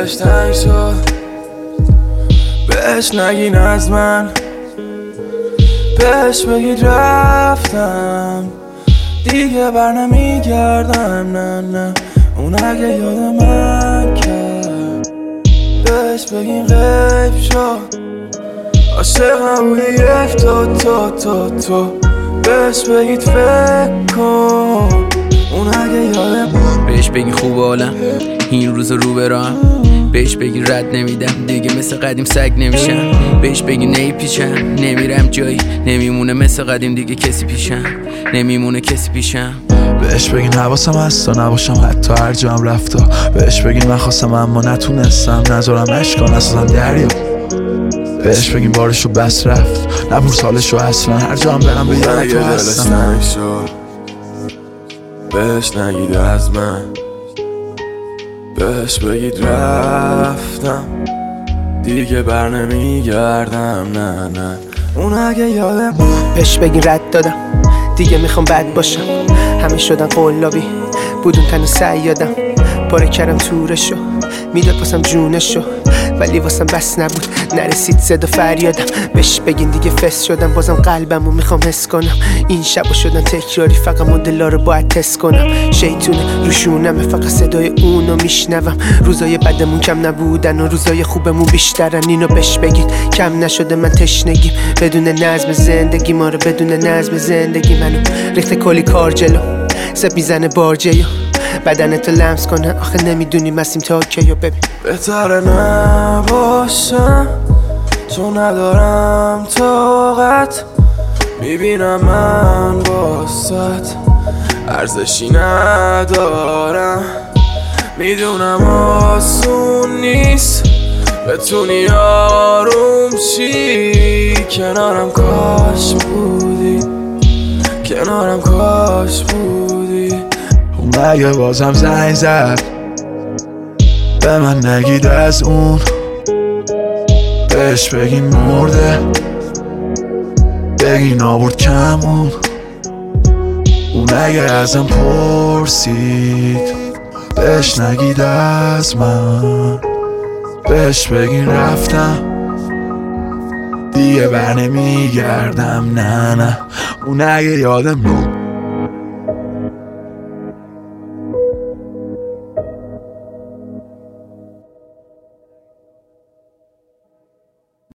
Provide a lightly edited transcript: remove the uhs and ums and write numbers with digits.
دلش تنگ شد بهش نگین از من، بهش بگید رفتم دیگه بر نمیگردم. نه نه اون اگه یاد من کرد بهش بگین غیب شد. عاشقم بودی یک تو بهش بگید فکر کن. اون اگه یاد بهش بگین خوب حالم این روز رو برام، بهش بگین رد نمیدم دیگه مثل قدیم سگ نمیشم، بهش بگین نیپیچم نمیرم جایی نمیمونه مثل قدیم دیگه کسی پیشم نمیمونه کسی پیشم. بهش بگین حواسم هست تا نباشم حتی هر جا هم رفتا، بهش بگین من خواستم اما نتونستم نذارم اشکا نسازم دریا، بهش بگین بارشو بس رفت نبور سالشو اصلا هر جا هم برم به یاد تو هستم. بهش نگید از من، بهش بگید رفتم دیگه بر نمیگردم. نه نه اون اگه یادم بهش بگین رد دادم دیگه میخوام بد باشم، همه شدن قلابی بودون تن سیادم، پاره کردم تورشو میداد واسم جونشو ولی واسم بس نبود نرسید صدا فریادم. بهش بگین دیگه فس شدم بازم قلبمو میخوام حس کنم، این شبا شدن تکراری فقط مدلا رو باید تست کنم، شیطونه روشونمه فقط صدای اونو میشنوم، روزای بدمون کم نبودن و روزای خوبمون بیشترن، اینو بهش بگید کم نشده من تشنگیم بدون نظم زندگی ما رو بدون نظم زندگی منو ریخته کلی کار جلو زب میزنه بارجیو بدنتو لمس کنه آخه نمیدونی مسیم تا کیو ببین. بهتره نباشم چون ندارم طاقت، میبینم من واسط ارزشی ندارم، میدونم آسون نیست بتونی آروم شی، کنارم کاش بودی کنارم کاش بودی. اون اگه بازم زنگ زد به من نگید از اون، بهش بگین مرده بگین آورد کمون. اون اگه ازم پرسید بهش نگید از من، بهش بگین رفتم دیگه بر نمیگردم. نه نه اون اگه یادم